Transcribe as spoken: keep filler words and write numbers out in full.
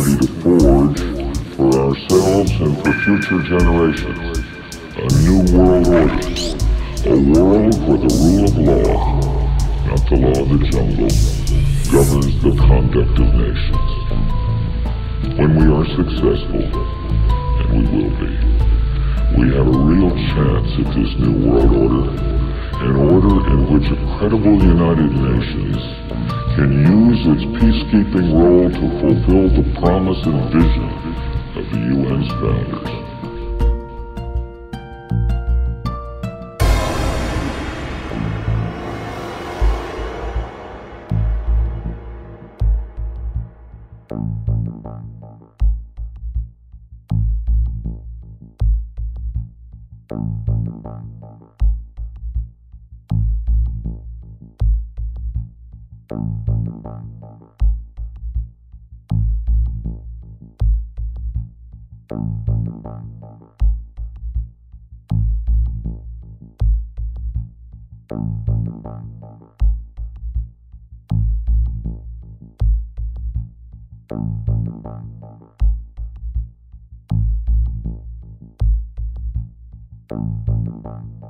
opportunity to forge, for ourselves and for future generations, a new world order. A world where the rule of law, not the law of the jungle, governs the conduct of nations. When we are successful, and we will be, we have a real chance at this new world order, an order in which a credible United Nations can use its peacekeeping role to fulfill the promise and vision of the U N's founders. Thank you.